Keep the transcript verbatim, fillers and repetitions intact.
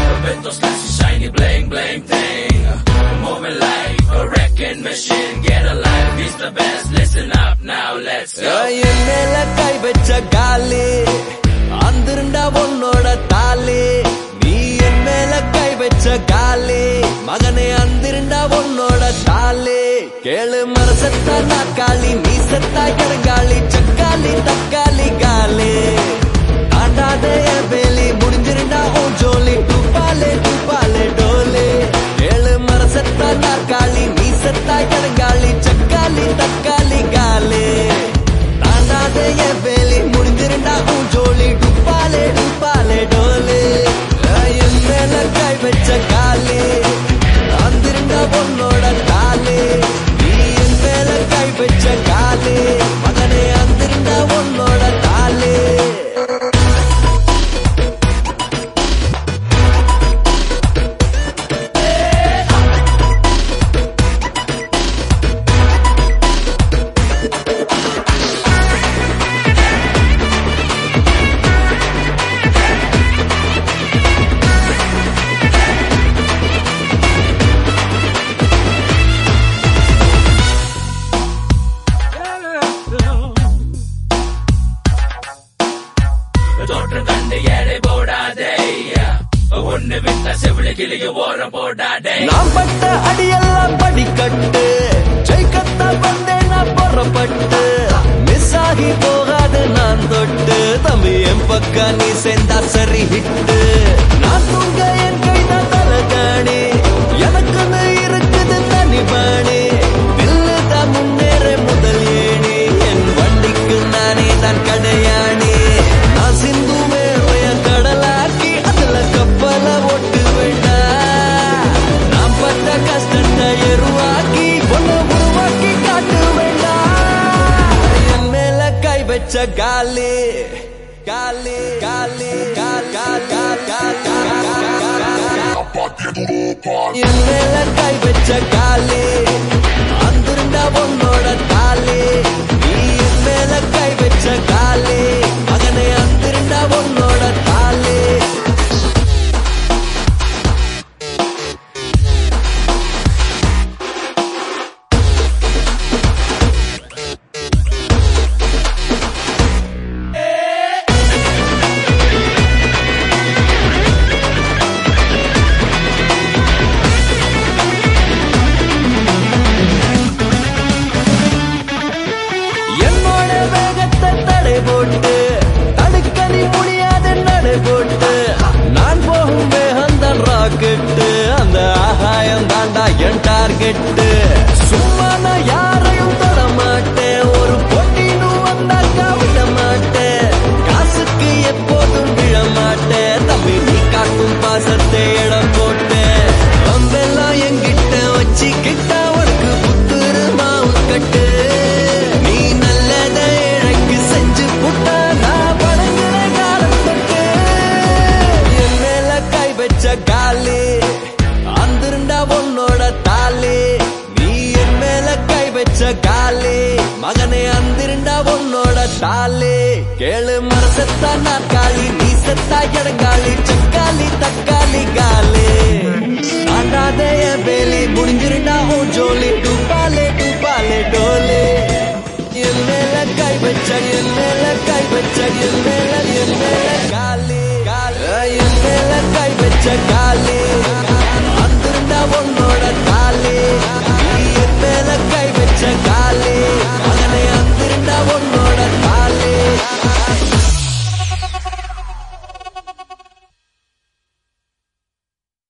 With those flashy shiny bling bling thing, moving like a wrecking machine. Get alive, he's the best. Listen up now, let's go. என் மேல கை வச்ச காலே அந்திருண்டா உன்னோட தாலே. நீ என் மேல கை வச்ச காலே மகனே அந்திருண்டா உன்னோட தாலே. கேளு மரசத்தா நாக்காளி நீ செத்தா இடங்காளி சக்காளி தக்காளி காலே. தாண்டாதே என் வேலி முடிஞ்சிருண்டா உன் ஜோலி டூப்பாலே டூப்பாலே டோலே. கேளு மரசத்தா நாக்காளி நீ செத்தா இடங்காளி சக்காளி தக்காளி காலே. தாண்டாதே என் வேலி முடிஞ்சிருண்டா உன் ஜோலி டூப்பாலே டூப்பாலே டோலே. என் மேல கை வச்ச காலே அந்திருண்டா உன்னோட தாலே. நீ என் மேல கை வச்ச காலே மகனே அந்திருண்டா உன்னோட தாலே. தோற்றம் கண்டு எடை போடாதே, ஒன்னு விட்ட செவிலி கிளிக்கு ஓரம் போடாதே. நான் பட்ட அடியெல்லாம் படிக்கட்டு ஜெயிக்கத்தா வந்தேன் நான் புறப்பட்டு. மிஸ் ஆகி போகாது நான் தொட்டு தம்பி என் பக்கம் நீ சேர்ந்தா சரி ஹிட்டு. நான் தூங்க என் கைதான் தலகாணி எனக்குன்னு இருக்குது தனி பாணி. நில்லுதான் முன்னேற முதல் ஏணி என் வண்டிக்கு நானே தான் கடையாணி. நான் சிந்துமே என் கடலாக்கி அதுல கப்பல ஓட்டு வேண்டா. நான் பட்ட கஷ்டத்தை எருவாக்கி பொண்ணு உருவாக்கி காட்டு வேண்டா. என் மேல கை வச்ச காலே காலே காலே கால் கால் கால் கால் கால். என் மேல கை வச்ச காலே அந்திருண்டா உன்னோட தாலே. நீ என் மேல கை வச்ச காலே மகனே அந்திருண்டா உன்னோட தாலே. என்னோட வேகத்தை தடை போட்டு தடுக்க நீ முடியாத நடை போட்டு. நான் போகும் வேகம் தான் ராக்கெட்டு அந்த ஆகாயம் தாண்டா என் டார்கெட்டு. சும்மா நான் யாரையும் தொட மாட்டேன் ஒரு பொட்டின்னு வந்தாக்கா விட மாட்டேன். காசுக்கு எப்போதும் விழ மாட்டேன் தம்பி நீ காட்டும் பாசத்தை இடம் போட்டேன். அம்பெல்லாம் என்கிட்ட வச்சு கிட்ட உனக்கு புத்துரு மாவு கட்டு. நீ நல்லத எனக்கு செஞ்சு புட்டா நான் பழங்குற காலத்துக்கு. என் மேல கை வச்ச காலே அந்திருண்டா உன்னோட தாலே. நீ என் மேல கை வச்ச காலே மகனே அந்திருண்டா உன்னோட தாலே. கேளு மரசத்தா நாக்காளி நீ செத்தா இடங்காளி சக்காளி தக்காளி காலே. தாண்டாதே என் வேலி முடிஞ்சிருண்டா உன் ஜோலி டூப்பாலே டூப்பாலே டோலே. என் மேல கை வச்ச என் மேல